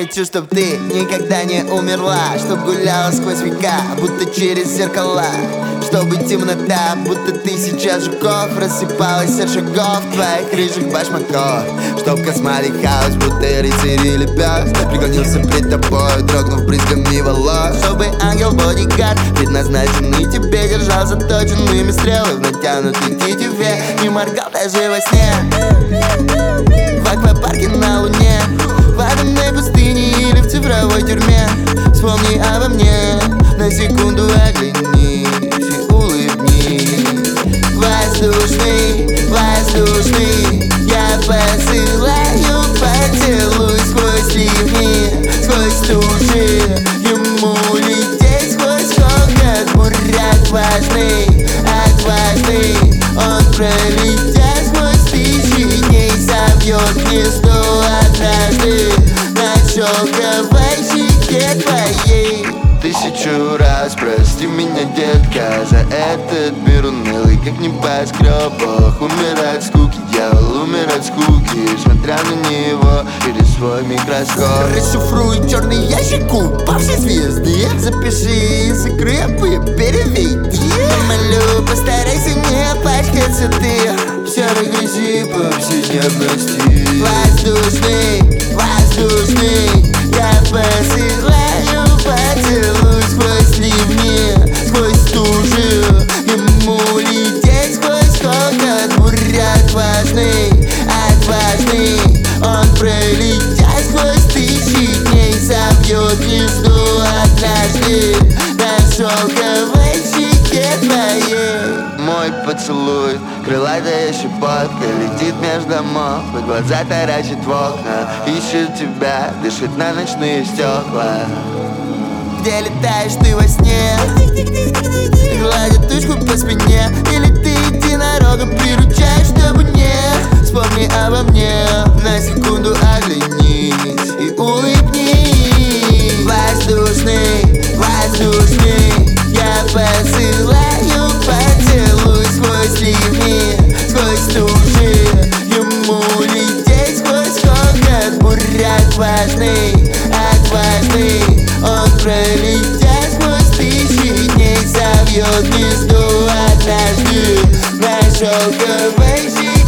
хочу, чтоб ты никогда не умерла, чтоб гуляла сквозь века, будто через зеркала, чтобы темнота, будто ты сейчас жуков, рассыпалась от шагов твоих рыжих башмаков, чтоб космали хаос, будто рыцарь или пес преклонился пред тобой, дрогнув брызгами волос, чтобы ангел-бодигард, предназначенный тебе, держал заточенными стрелы в натянутой тетиве, не моргал даже во сне. В аквапарке на луне, в атомной пустыне или в цифровой тюрьме. Вспомни обо мне, на секунду оглянись и улыбнись. Воздушный, воздушный, я посылаю поцелуй сквозь ливни, сквозь туши. Ему лететь сквозь хохот, бурят важный, отважный. Он пролетя сквозь тысячи дней собьет гнездо однажды на шелковой щеке твоей. Тысячу раз прости меня, детка, за этот мир унылый, как небоскребах. Умер от скуки, дьявол умер от скуки, смотря на него через свой микроскоп. Расшифруй черный ящик упавшей звезды, запиши из скрепы, переведи. Молю, постарайся не пачкаться ты в серой грязи повседневности. Воздушный, воздушный, я посылаю поцелуй сквозь ливни, сквозь туши. Ему лететь сквозь хохот, бурят важный, отважный. Он пролетя сквозь тысячи дней собьет гнездо однажды на шелковой щеке твоей. Мой поцелуй, крылатая щепотка, летит между домов, и глаза таращит в окна, ищет тебя, дышит на ночные стекла. Где летаешь ты во сне? Гладит тучку по спине, или ты единорога приручаешь, чтобы не вспомни обо мне, на секунду оглянись и улыбнись. Воздушный, воздушный, я посылаю поцелуй сквозь ливни, сквозь туши. Ему лететь сквозь хохот, бурят важный, отважный. Он пролетя сквозь тысячи дней собьет гнездо однажды на шелковой щеке.